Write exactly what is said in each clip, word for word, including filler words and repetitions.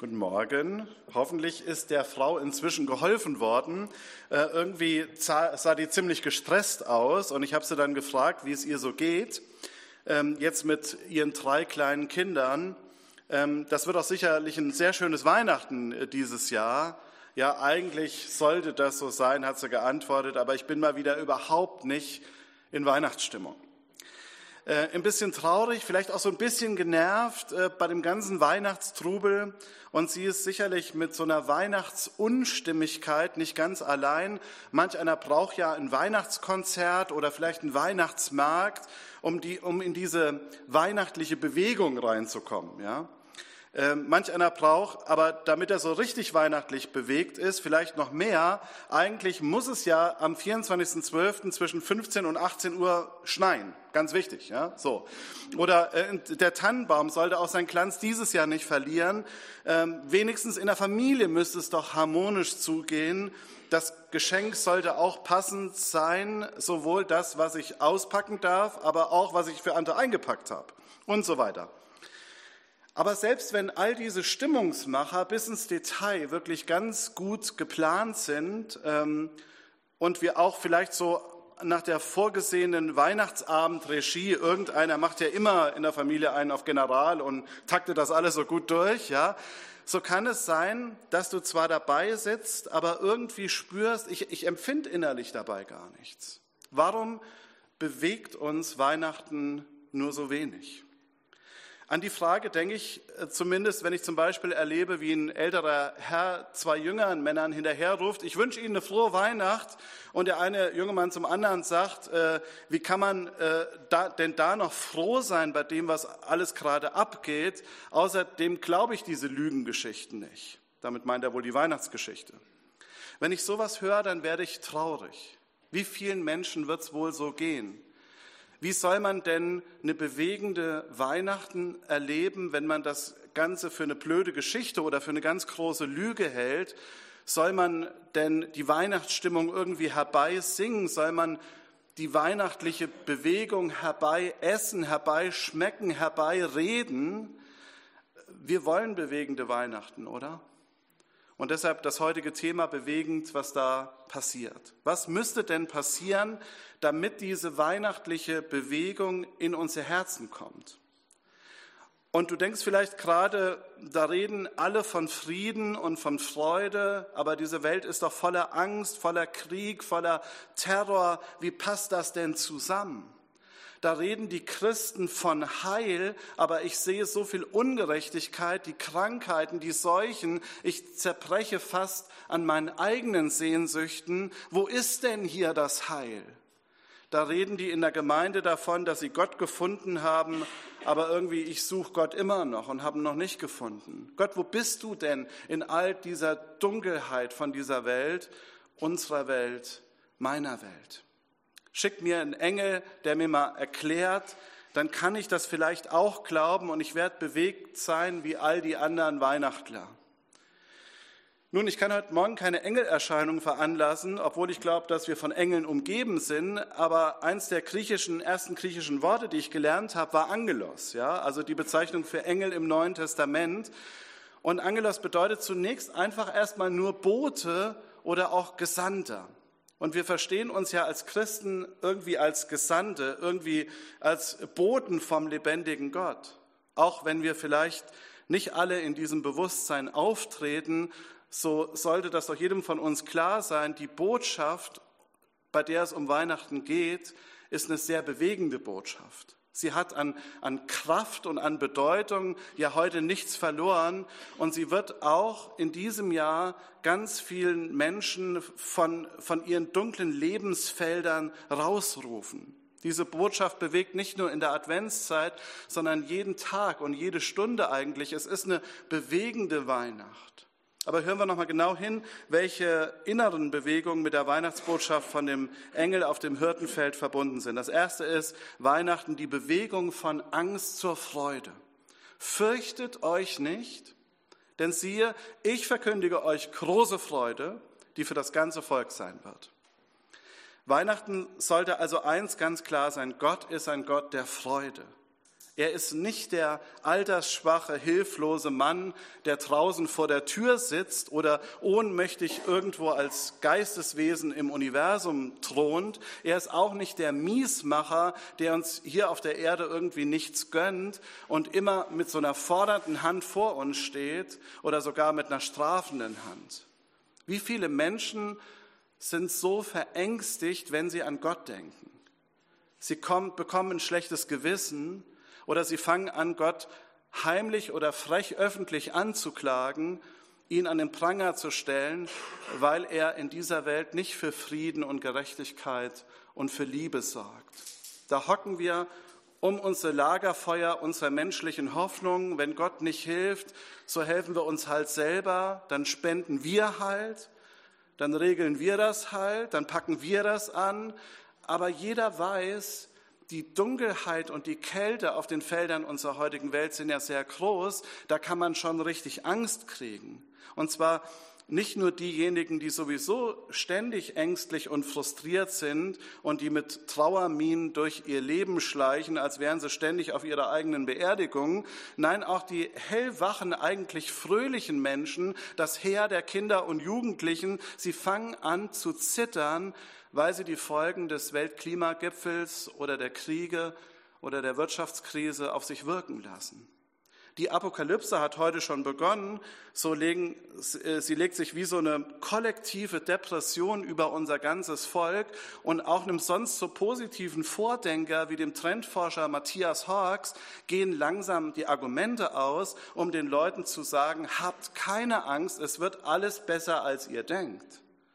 Guten Morgen. Hoffentlich ist der Frau inzwischen geholfen worden. Äh, irgendwie sah, sah die ziemlich gestresst aus und ich habe sie dann gefragt, wie es ihr so geht. Ähm, jetzt mit ihren drei kleinen Kindern. Ähm, das wird auch sicherlich ein sehr schönes Weihnachten äh, dieses Jahr. Ja, eigentlich sollte das so sein, hat sie geantwortet, aber ich bin mal wieder überhaupt nicht in Weihnachtsstimmung. Äh, ein bisschen traurig, vielleicht auch so ein bisschen genervt äh, bei dem ganzen Weihnachtstrubel. Und sie ist sicherlich mit so einer Weihnachtsunstimmigkeit nicht ganz allein. Manch einer braucht ja ein Weihnachtskonzert oder vielleicht einen Weihnachtsmarkt, um, die, um in diese weihnachtliche Bewegung reinzukommen. Ja? Äh, manch einer braucht, aber damit er so richtig weihnachtlich bewegt ist, vielleicht noch mehr. Eigentlich muss es ja am vierundzwanzigsten zwölften zwischen fünfzehn und achtzehn Uhr schneien. Ganz wichtig, ja, so. Oder äh, der Tannenbaum sollte auch seinen Glanz dieses Jahr nicht verlieren. Ähm, wenigstens in der Familie müsste es doch harmonisch zugehen. Das Geschenk sollte auch passend sein, sowohl das, was ich auspacken darf, aber auch, was ich für andere eingepackt habe und so weiter. Aber selbst wenn all diese Stimmungsmacher bis ins Detail wirklich ganz gut geplant sind ähm, und wir auch vielleicht so nach der vorgesehenen Weihnachtsabendregie, irgendeiner macht ja immer in der Familie einen auf General und taktet das alles so gut durch, ja, so kann es sein, dass du zwar dabei sitzt, aber irgendwie spürst, ich, ich empfinde innerlich dabei gar nichts. Warum bewegt uns Weihnachten nur so wenig? An die Frage denke ich zumindest, wenn ich zum Beispiel erlebe, wie ein älterer Herr zwei jüngeren Männern hinterherruft, ich wünsche Ihnen eine frohe Weihnacht, und der eine junge Mann zum anderen sagt, äh, wie kann man äh, da, denn da noch froh sein bei dem, was alles gerade abgeht? Außerdem glaube ich diese Lügengeschichten nicht. Damit meint er wohl die Weihnachtsgeschichte. Wenn ich sowas höre, dann werde ich traurig. Wie vielen Menschen wird es wohl so gehen? Wie soll man denn eine bewegende Weihnachten erleben, wenn man das Ganze für eine blöde Geschichte oder für eine ganz große Lüge hält? Soll man denn die Weihnachtsstimmung irgendwie herbeisingen? Soll man die weihnachtliche Bewegung herbei essen, herbeischmecken, herbeireden? Wir wollen bewegende Weihnachten, oder? Und deshalb das heutige Thema bewegend, was da passiert. Was müsste denn passieren, damit diese weihnachtliche Bewegung in unser Herzen kommt? Und du denkst vielleicht gerade, da reden alle von Frieden und von Freude, aber diese Welt ist doch voller Angst, voller Krieg, voller Terror. Wie passt das denn zusammen? Da reden die Christen von Heil, aber ich sehe so viel Ungerechtigkeit, die Krankheiten, die Seuchen. Ich zerbreche fast an meinen eigenen Sehnsüchten. Wo ist denn hier das Heil? Da reden die in der Gemeinde davon, dass sie Gott gefunden haben, aber irgendwie ich suche Gott immer noch und habe ihn noch nicht gefunden. Gott, wo bist du denn in all dieser Dunkelheit von dieser Welt, unserer Welt, meiner Welt? Schick mir einen Engel, der mir mal erklärt, dann kann ich das vielleicht auch glauben und ich werde bewegt sein wie all die anderen Weihnachtler. Nun, ich kann heute Morgen keine Engelerscheinung veranlassen, obwohl ich glaube, dass wir von Engeln umgeben sind, aber eins der griechischen, ersten griechischen Worte, die ich gelernt habe, war Angelos, ja, also die Bezeichnung für Engel im Neuen Testament. Und Angelos bedeutet zunächst einfach erstmal nur Bote oder auch Gesandter. Und wir verstehen uns ja als Christen irgendwie als Gesandte, irgendwie als Boten vom lebendigen Gott. Auch wenn wir vielleicht nicht alle in diesem Bewusstsein auftreten, so sollte das doch jedem von uns klar sein, die Botschaft, bei der es um Weihnachten geht, ist eine sehr bewegende Botschaft. Sie hat an, an Kraft und an Bedeutung ja heute nichts verloren und sie wird auch in diesem Jahr ganz vielen Menschen von, von ihren dunklen Lebensfeldern rausrufen. Diese Botschaft bewegt nicht nur in der Adventszeit, sondern jeden Tag und jede Stunde eigentlich. Es ist eine bewegende Weihnacht. Aber hören wir noch mal genau hin, welche inneren Bewegungen mit der Weihnachtsbotschaft von dem Engel auf dem Hirtenfeld verbunden sind. Das erste ist Weihnachten, die Bewegung von Angst zur Freude. Fürchtet euch nicht, denn siehe, ich verkündige euch große Freude, die für das ganze Volk sein wird. Weihnachten sollte also eins ganz klar sein, Gott ist ein Gott der Freude. Er ist nicht der altersschwache, hilflose Mann, der draußen vor der Tür sitzt oder ohnmächtig irgendwo als Geisteswesen im Universum thront. Er ist auch nicht der Miesmacher, der uns hier auf der Erde irgendwie nichts gönnt und immer mit so einer fordernden Hand vor uns steht oder sogar mit einer strafenden Hand. Wie viele Menschen sind so verängstigt, wenn sie an Gott denken? Sie kommen, bekommen ein schlechtes Gewissen, oder sie fangen an, Gott heimlich oder frech öffentlich anzuklagen, ihn an den Pranger zu stellen, weil er in dieser Welt nicht für Frieden und Gerechtigkeit und für Liebe sorgt. Da hocken wir um unsere Lagerfeuer unserer menschlichen Hoffnung. Wenn Gott nicht hilft, so helfen wir uns halt selber, dann spenden wir halt, dann regeln wir das halt, dann packen wir das an. Aber jeder weiß, die Dunkelheit und die Kälte auf den Feldern unserer heutigen Welt sind ja sehr groß. Da kann man schon richtig Angst kriegen. Und zwar nicht nur diejenigen, die sowieso ständig ängstlich und frustriert sind und die mit Trauerminen durch ihr Leben schleichen, als wären sie ständig auf ihrer eigenen Beerdigung. Nein, auch die hellwachen, eigentlich fröhlichen Menschen, das Heer der Kinder und Jugendlichen, sie fangen an zu zittern, weil sie die Folgen des Weltklimagipfels oder der Kriege oder der Wirtschaftskrise auf sich wirken lassen. Die Apokalypse hat heute schon begonnen. So legen, sie legt sich wie so eine kollektive Depression über unser ganzes Volk. Und auch einem sonst so positiven Vordenker wie dem Trendforscher Matthias Hawkes gehen langsam die Argumente aus, um den Leuten zu sagen, habt keine Angst, es wird alles besser, als ihr denkt.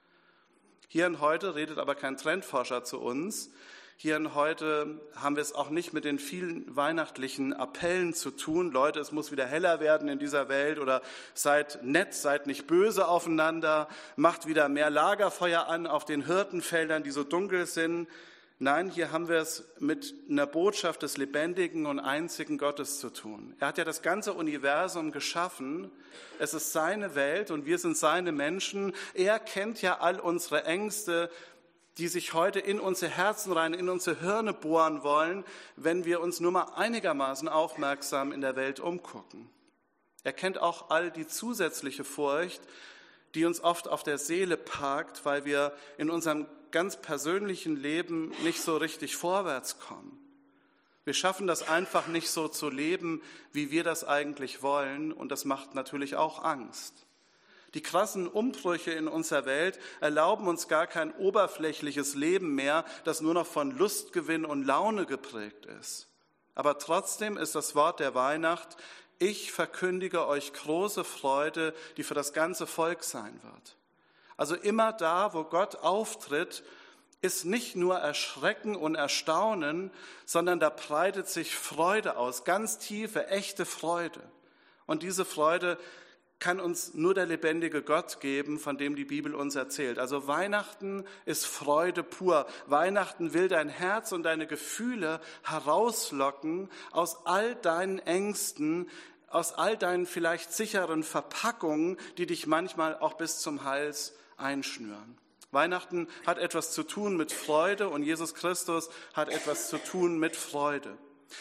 Hier und heute redet aber kein Trendforscher zu uns. Hier und heute haben wir es auch nicht mit den vielen weihnachtlichen Appellen zu tun. Leute, es muss wieder heller werden in dieser Welt oder seid nett, seid nicht böse aufeinander, macht wieder mehr Lagerfeuer an auf den Hirtenfeldern, die so dunkel sind. Nein, hier haben wir es mit einer Botschaft des lebendigen und einzigen Gottes zu tun. Er hat ja das ganze Universum geschaffen. Es ist seine Welt und wir sind seine Menschen. Er kennt ja all unsere Ängste, die sich heute in unsere Herzen rein, in unsere Hirne bohren wollen, wenn wir uns nur mal einigermaßen aufmerksam in der Welt umgucken. Er kennt auch all die zusätzliche Furcht, die uns oft auf der Seele parkt, weil wir in unserem ganz persönlichen Leben nicht so richtig vorwärts kommen. Wir schaffen das einfach nicht so zu leben, wie wir das eigentlich wollen, und das macht natürlich auch Angst. Die krassen Umbrüche in unserer Welt erlauben uns gar kein oberflächliches Leben mehr, das nur noch von Lustgewinn und Laune geprägt ist. Aber trotzdem ist das Wort der Weihnacht: Ich verkündige euch große Freude, die für das ganze Volk sein wird. Also immer da, wo Gott auftritt, ist nicht nur Erschrecken und Erstaunen, sondern da breitet sich Freude aus, ganz tiefe, echte Freude. Und diese Freude kann uns nur der lebendige Gott geben, von dem die Bibel uns erzählt. Also Weihnachten ist Freude pur. Weihnachten will dein Herz und deine Gefühle herauslocken aus all deinen Ängsten, aus all deinen vielleicht sicheren Verpackungen, die dich manchmal auch bis zum Hals einschnüren. Weihnachten hat etwas zu tun mit Freude und Jesus Christus hat etwas zu tun mit Freude.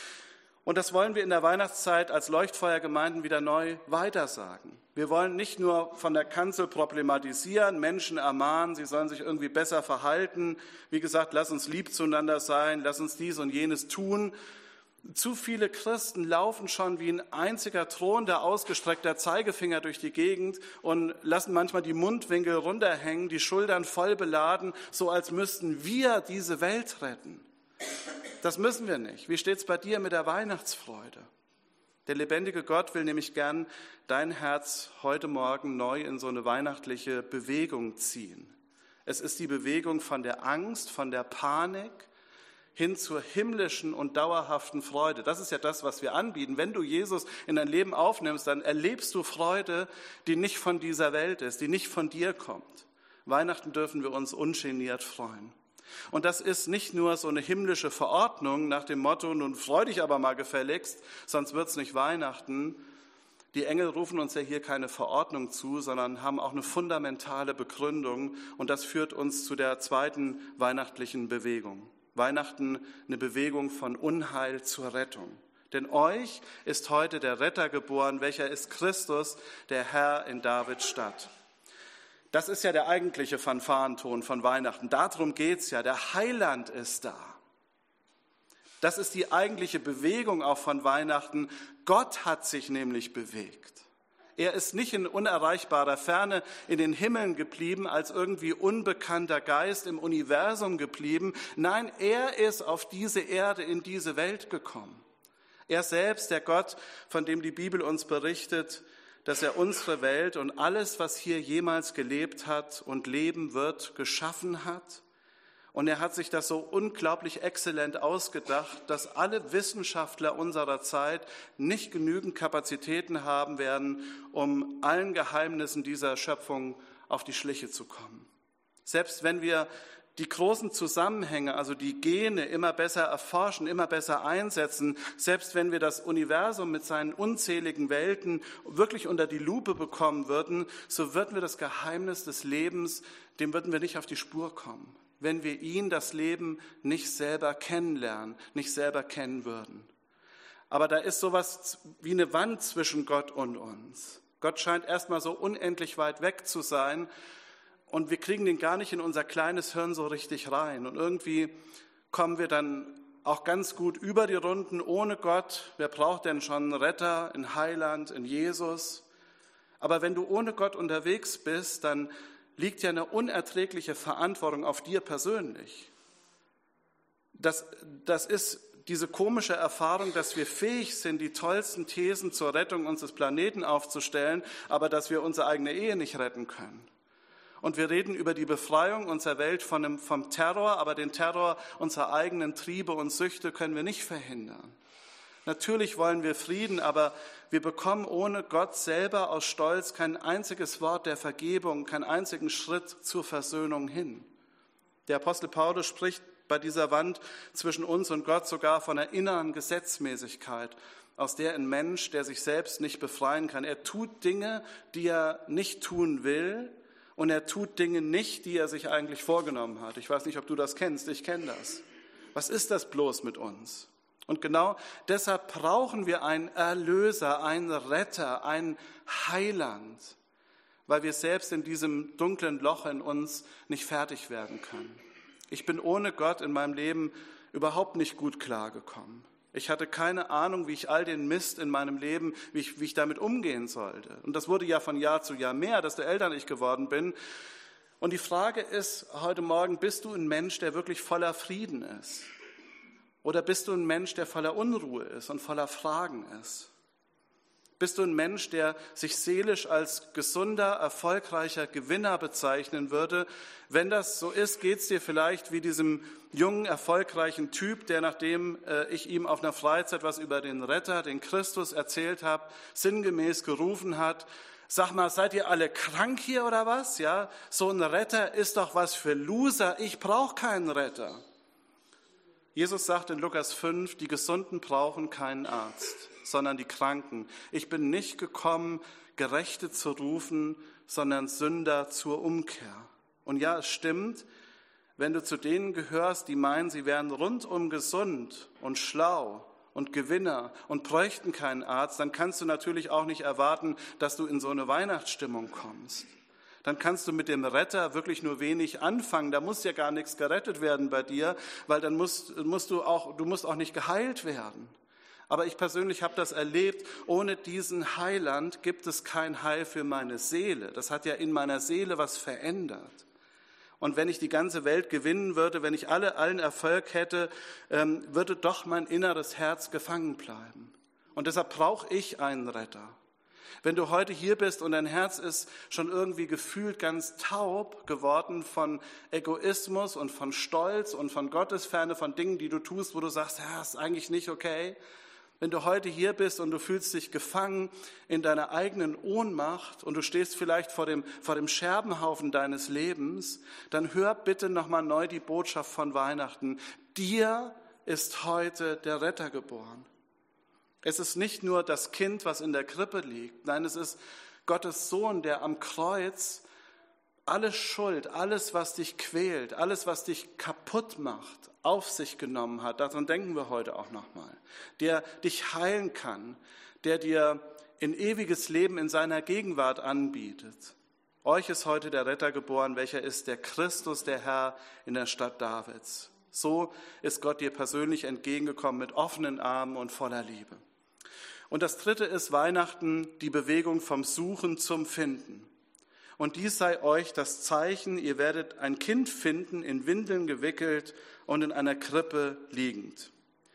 Und das wollen wir in der Weihnachtszeit als Leuchtfeuergemeinden wieder neu weitersagen. Wir wollen nicht nur von der Kanzel problematisieren, Menschen ermahnen, sie sollen sich irgendwie besser verhalten. Wie gesagt, lass uns lieb zueinander sein, lass uns dies und jenes tun. Zu viele Christen laufen schon wie ein einziger drohender, ausgestreckter Zeigefinger durch die Gegend und lassen manchmal die Mundwinkel runterhängen, die Schultern voll beladen, so als müssten wir diese Welt retten. Das müssen wir nicht. Wie steht's bei dir mit der Weihnachtsfreude? Der lebendige Gott will nämlich gern dein Herz heute Morgen neu in so eine weihnachtliche Bewegung ziehen. Es ist die Bewegung von der Angst, von der Panik hin zur himmlischen und dauerhaften Freude. Das ist ja das, was wir anbieten. Wenn du Jesus in dein Leben aufnimmst, dann erlebst du Freude, die nicht von dieser Welt ist, die nicht von dir kommt. Weihnachten dürfen wir uns ungeniert freuen. Und das ist nicht nur so eine himmlische Verordnung nach dem Motto, nun freu dich aber mal gefälligst, sonst wird's nicht Weihnachten. Die Engel rufen uns ja hier keine Verordnung zu, sondern haben auch eine fundamentale Begründung. Und das führt uns zu der zweiten weihnachtlichen Bewegung. Weihnachten, eine Bewegung von Unheil zur Rettung. Denn euch ist heute der Retter geboren, welcher ist Christus, der Herr in Davids Stadt. Das ist ja der eigentliche Fanfarenton von Weihnachten. Darum geht's ja. Der Heiland ist da. Das ist die eigentliche Bewegung auch von Weihnachten. Gott hat sich nämlich bewegt. Er ist nicht in unerreichbarer Ferne in den Himmeln geblieben, als irgendwie unbekannter Geist im Universum geblieben. Nein, er ist auf diese Erde, in diese Welt gekommen. Er selbst, der Gott, von dem die Bibel uns berichtet, dass er unsere Welt und alles, was hier jemals gelebt hat und leben wird, geschaffen hat. Und er hat sich das so unglaublich exzellent ausgedacht, dass alle Wissenschaftler unserer Zeit nicht genügend Kapazitäten haben werden, um allen Geheimnissen dieser Schöpfung auf die Schliche zu kommen. Selbst wenn wir die großen Zusammenhänge, also die Gene, immer besser erforschen, immer besser einsetzen, selbst wenn wir das Universum mit seinen unzähligen Welten wirklich unter die Lupe bekommen würden, so würden wir das Geheimnis des Lebens, dem würden wir nicht auf die Spur kommen, wenn wir ihn, das Leben, nicht selber kennenlernen, nicht selber kennen würden. Aber da ist sowas wie eine Wand zwischen Gott und uns. Gott scheint erstmal so unendlich weit weg zu sein und wir kriegen den gar nicht in unser kleines Hirn so richtig rein. Und irgendwie kommen wir dann auch ganz gut über die Runden ohne Gott. Wer braucht denn schon einen Retter, einen Heiland, einen Jesus? Aber wenn du ohne Gott unterwegs bist, dann liegt ja eine unerträgliche Verantwortung auf dir persönlich. Das, das ist diese komische Erfahrung, dass wir fähig sind, die tollsten Thesen zur Rettung unseres Planeten aufzustellen, aber dass wir unsere eigene Ehe nicht retten können. Und wir reden über die Befreiung unserer Welt von dem, vom Terror, aber den Terror unserer eigenen Triebe und Süchte können wir nicht verhindern. Natürlich wollen wir Frieden, aber wir bekommen ohne Gott selber aus Stolz kein einziges Wort der Vergebung, keinen einzigen Schritt zur Versöhnung hin. Der Apostel Paulus spricht bei dieser Wand zwischen uns und Gott sogar von einer inneren Gesetzmäßigkeit, aus der ein Mensch, der sich selbst nicht befreien kann. Er tut Dinge, die er nicht tun will, und er tut Dinge nicht, die er sich eigentlich vorgenommen hat. Ich weiß nicht, ob du das kennst, ich kenne das. Was ist das bloß mit uns? Und genau deshalb brauchen wir einen Erlöser, einen Retter, einen Heiland, weil wir selbst in diesem dunklen Loch in uns nicht fertig werden können. Ich bin ohne Gott in meinem Leben überhaupt nicht gut klargekommen. Ich hatte keine Ahnung, wie ich all den Mist in meinem Leben, wie ich, wie ich damit umgehen sollte. Und das wurde ja von Jahr zu Jahr mehr, desto älter ich geworden bin. Und die Frage ist heute Morgen, bist du ein Mensch, der wirklich voller Frieden ist? Oder bist du ein Mensch, der voller Unruhe ist und voller Fragen ist? Bist du ein Mensch, der sich seelisch als gesunder, erfolgreicher Gewinner bezeichnen würde? Wenn das so ist, geht es dir vielleicht wie diesem jungen, erfolgreichen Typ, der, nachdem äh, ich ihm auf einer Freizeit was über den Retter, den Christus erzählt habe, sinngemäß gerufen hat: Sag mal, seid ihr alle krank hier oder was? Ja, so ein Retter ist doch was für Loser. Ich brauche keinen Retter. Jesus sagt in Lukas fünf, die Gesunden brauchen keinen Arzt, sondern die Kranken. Ich bin nicht gekommen, Gerechte zu rufen, sondern Sünder zur Umkehr. Und ja, es stimmt, wenn du zu denen gehörst, die meinen, sie wären rundum gesund und schlau und Gewinner und bräuchten keinen Arzt, dann kannst du natürlich auch nicht erwarten, dass du in so eine Weihnachtsstimmung kommst. Dann kannst du mit dem Retter wirklich nur wenig anfangen. Da muss ja gar nichts gerettet werden bei dir, weil dann musst, musst du auch, du musst auch nicht geheilt werden. Aber ich persönlich habe das erlebt, ohne diesen Heiland gibt es kein Heil für meine Seele. Das hat ja in meiner Seele was verändert. Und wenn ich die ganze Welt gewinnen würde, wenn ich alle, allen Erfolg hätte, ähm, würde doch mein inneres Herz gefangen bleiben. Und deshalb brauche ich einen Retter. Wenn du heute hier bist und dein Herz ist schon irgendwie gefühlt ganz taub geworden von Egoismus und von Stolz und von Gottesferne, von Dingen, die du tust, wo du sagst, ja, ist eigentlich nicht okay. Wenn du heute hier bist und du fühlst dich gefangen in deiner eigenen Ohnmacht und du stehst vielleicht vor dem, vor dem Scherbenhaufen deines Lebens, dann hör bitte nochmal neu die Botschaft von Weihnachten. Dir ist heute der Retter geboren. Es ist nicht nur das Kind, was in der Krippe liegt. Nein, es ist Gottes Sohn, der am Kreuz alle Schuld, alles, was dich quält, alles, was dich kaputt macht, auf sich genommen hat. Daran denken wir heute auch nochmal. Der dich heilen kann, der dir in ewiges Leben in seiner Gegenwart anbietet. Euch ist heute der Retter geboren, welcher ist der Christus, der Herr in der Stadt Davids. So ist Gott dir persönlich entgegengekommen mit offenen Armen und voller Liebe. Und das dritte ist Weihnachten, die Bewegung vom Suchen zum Finden. Und dies sei euch das Zeichen, ihr werdet ein Kind finden, in Windeln gewickelt und in einer Krippe liegend.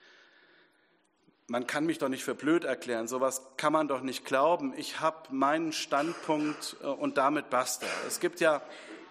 Man kann mich doch nicht für blöd erklären, sowas kann man doch nicht glauben. Ich habe meinen Standpunkt und damit basta. Es gibt ja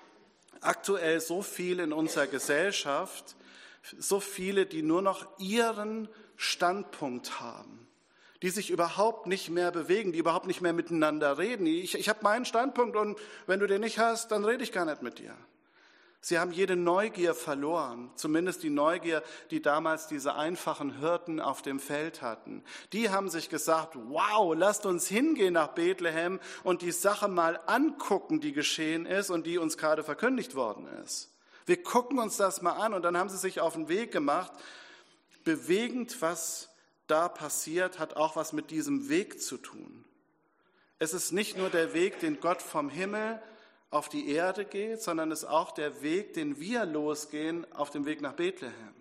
aktuell so viel in unserer Gesellschaft, so viele, die nur noch ihren Standpunkt haben, die sich überhaupt nicht mehr bewegen, die überhaupt nicht mehr miteinander reden. Ich, ich habe meinen Standpunkt und wenn du den nicht hast, dann rede ich gar nicht mit dir. Sie haben jede Neugier verloren, zumindest die Neugier, die damals diese einfachen Hirten auf dem Feld hatten. Die haben sich gesagt, wow, lasst uns hingehen nach Bethlehem und die Sache mal angucken, die geschehen ist und die uns gerade verkündigt worden ist. Wir gucken uns das mal an und dann haben sie sich auf den Weg gemacht. Bewegend, was da passiert, hat auch was mit diesem Weg zu tun. Es ist nicht nur der Weg, den Gott vom Himmel auf die Erde geht, sondern es ist auch der Weg, den wir losgehen auf dem Weg nach Bethlehem.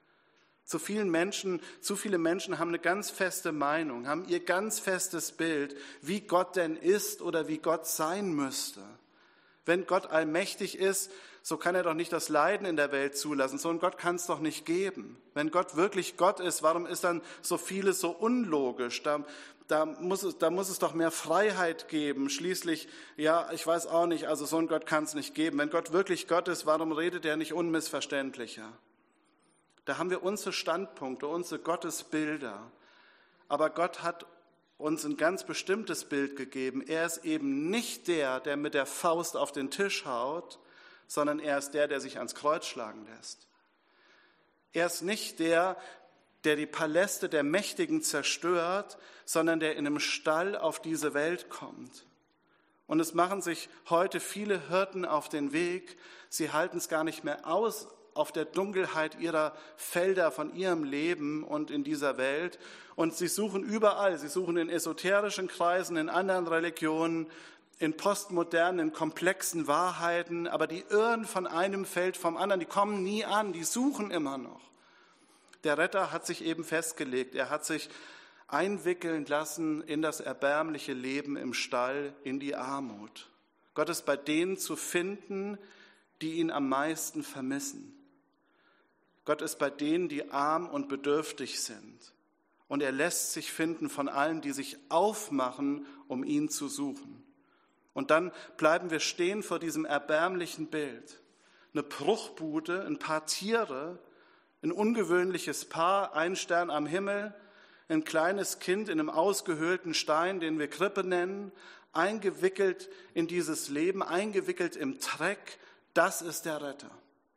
Zu vielen Menschen, zu viele Menschen haben eine ganz feste Meinung, haben ihr ganz festes Bild, wie Gott denn ist oder wie Gott sein müsste. Wenn Gott allmächtig ist, so kann er doch nicht das Leiden in der Welt zulassen. So ein Gott kann es doch nicht geben. Wenn Gott wirklich Gott ist, warum ist dann so vieles so unlogisch? Da, da, muss es, da muss es doch mehr Freiheit geben. Schließlich, ja, ich weiß auch nicht, also so ein Gott kann es nicht geben. Wenn Gott wirklich Gott ist, warum redet er nicht unmissverständlicher? Da haben wir unsere Standpunkte, unsere Gottesbilder. Aber Gott hat uns ein ganz bestimmtes Bild gegeben. Er ist eben nicht der, der mit der Faust auf den Tisch haut, sondern er ist der, der sich ans Kreuz schlagen lässt. Er ist nicht der, der die Paläste der Mächtigen zerstört, sondern der in einem Stall auf diese Welt kommt. Und es machen sich heute viele Hirten auf den Weg. Sie halten es gar nicht mehr aus auf der Dunkelheit ihrer Felder von ihrem Leben und in dieser Welt. Und sie suchen überall, sie suchen in esoterischen Kreisen, in anderen Religionen, in postmodernen, komplexen Wahrheiten, aber die irren von einem Feld vom anderen, die kommen nie an, die suchen immer noch. Der Retter hat sich eben festgelegt, er hat sich einwickeln lassen in das erbärmliche Leben im Stall, in die Armut. Gott ist bei denen zu finden, die ihn am meisten vermissen. Gott ist bei denen, die arm und bedürftig sind. Und er lässt sich finden von allen, die sich aufmachen, um ihn zu suchen. Und dann bleiben wir stehen vor diesem erbärmlichen Bild. Eine Bruchbude, ein paar Tiere, ein ungewöhnliches Paar, ein Stern am Himmel, ein kleines Kind in einem ausgehöhlten Stein, den wir Krippe nennen, eingewickelt in dieses Leben, eingewickelt im Dreck. Das ist der Retter.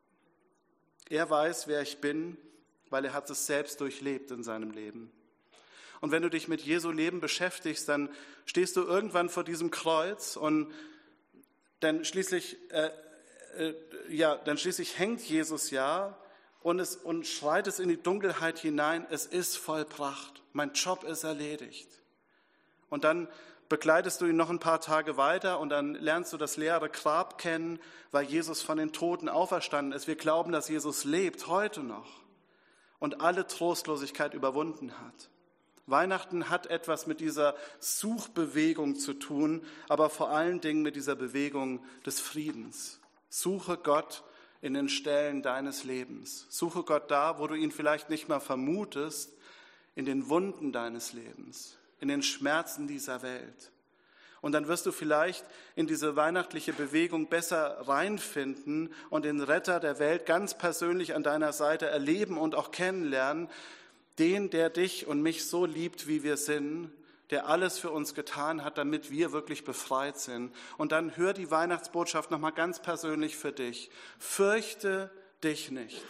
Er weiß, wer ich bin, weil er hat es selbst durchlebt in seinem Leben. Und wenn du dich mit Jesu Leben beschäftigst, dann stehst du irgendwann vor diesem Kreuz und dann schließlich, äh, äh, ja, dann schließlich hängt Jesus ja und, es, und schreit es in die Dunkelheit hinein, es ist vollbracht, mein Job ist erledigt. Und dann begleitest du ihn noch ein paar Tage weiter und dann lernst du das leere Grab kennen, weil Jesus von den Toten auferstanden ist. Wir glauben, dass Jesus lebt, heute noch und alle Trostlosigkeit überwunden hat. Weihnachten hat etwas mit dieser Suchbewegung zu tun, aber vor allen Dingen mit dieser Bewegung des Friedens. Suche Gott in den Stellen deines Lebens. Suche Gott da, wo du ihn vielleicht nicht mal vermutest, in den Wunden deines Lebens, in den Schmerzen dieser Welt. Und dann wirst du vielleicht in diese weihnachtliche Bewegung besser reinfinden und den Retter der Welt ganz persönlich an deiner Seite erleben und auch kennenlernen, den, der dich und mich so liebt, wie wir sind, der alles für uns getan hat, damit wir wirklich befreit sind. Und dann hör die Weihnachtsbotschaft nochmal ganz persönlich für dich. Fürchte dich nicht.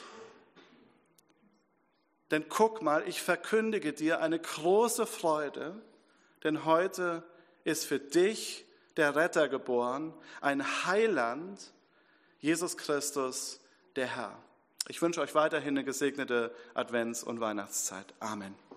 Denn guck mal, ich verkündige dir eine große Freude, denn heute ist für dich der Retter geboren, ein Heiland, Jesus Christus, der Herr. Ich wünsche euch weiterhin eine gesegnete Advents- und Weihnachtszeit. Amen.